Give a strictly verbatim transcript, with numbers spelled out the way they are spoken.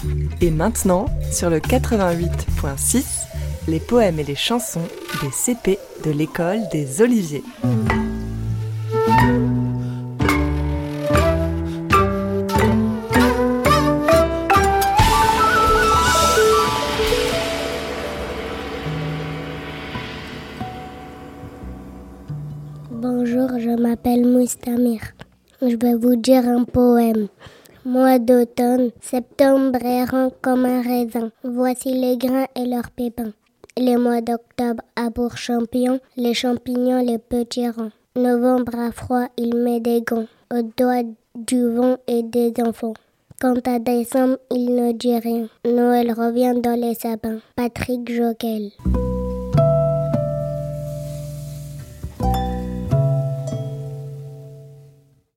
Et maintenant, sur le quatre-vingt-huit virgule six, les poèmes et les chansons des C P de l'école des Oliviers. Bonjour, je m'appelle Moustamir. Je vais vous dire un poème. Mois d'automne, septembre errant comme un raisin. Voici les grains et leurs pépins. Les mois d'octobre à Bourg-Champion, les champignons, les petits rangs. Novembre à froid, il met des gants aux doigts du vent et des enfants. Quant à décembre, il ne dit rien. Noël revient dans les sapins. Patrick Joquel.